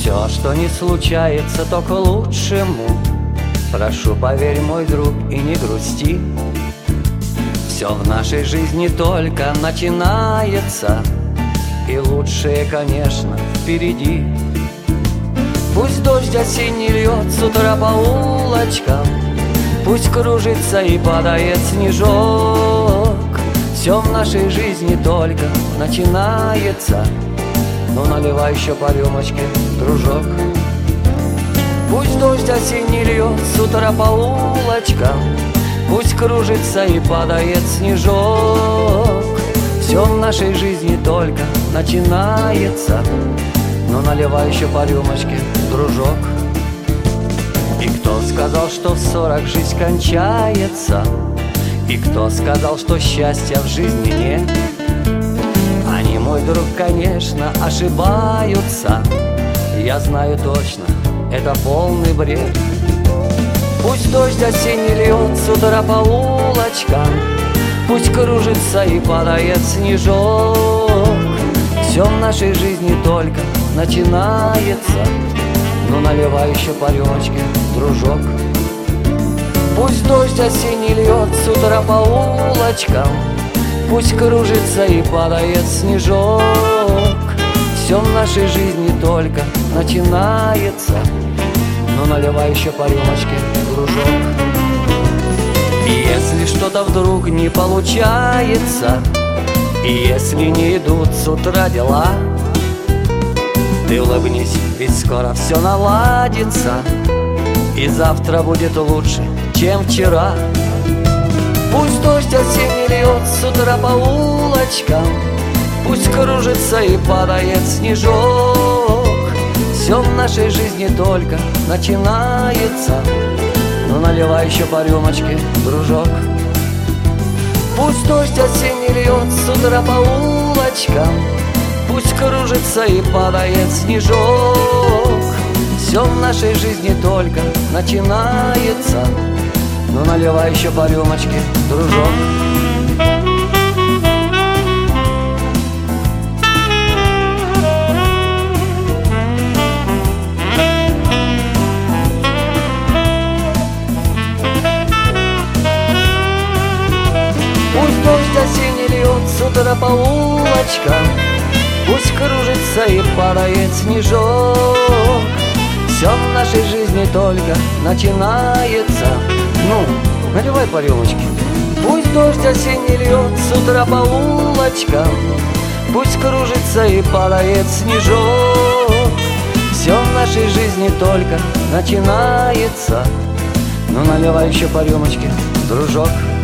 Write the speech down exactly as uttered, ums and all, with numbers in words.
Все, что не случается, то к лучшему. Прошу, поверь, мой друг, и не грусти. Все в нашей жизни только начинается, и лучшее, конечно, впереди. Пусть дождь осенний льет с утра по улочкам, пусть кружится и падает снежок. Все в нашей жизни только начинается, но наливай еще по рюмочке, дружок. Пусть дождь осенний льет с утра по улочкам, пусть кружится и падает снежок. Все в нашей жизни только начинается, но наливай еще по рюмочке, дружок. И кто сказал, что в сорок жизнь кончается? И кто сказал, что счастья в жизни нет? Они, мой друг, конечно, ошибаются. Я знаю точно, это полный бред. Пусть дождь осенний льет с утра по улочкам, пусть кружится и падает снежок. Все в нашей жизни только начинается, но наливай еще по рюмочке, дружок. Пусть дождь осенний льет с утра по улочкам, пусть кружится и падает снежок. Все в нашей жизни только начинается, но наливай еще по рюмочке, дружок. И если что-то вдруг не получается, и если не идут с утра дела, ты улыбнись, ведь скоро все наладится, и завтра будет лучше, чем вчера. Пусть дождь осенний льет с утра по улочкам, пусть кружится и падает снежок. Все в нашей жизни только начинается, но наливай еще по рюмочке, дружок. Пусть дождь осенний льет с утра по улочкам, пусть кружится и падает снежок. Все в нашей жизни только начинается, но наливай еще по рюмочке, дружок. Пусть дождь осенний льет с утра по улочкам, пусть кружится и падает снежок. Все в нашей жизни только начинается. Ну, наливай по рюмочке. Пусть дождь осенний льет с утра по улочкам, пусть кружится и падает снежок. Все в нашей жизни только начинается, но наливай еще по рюмочке, дружок.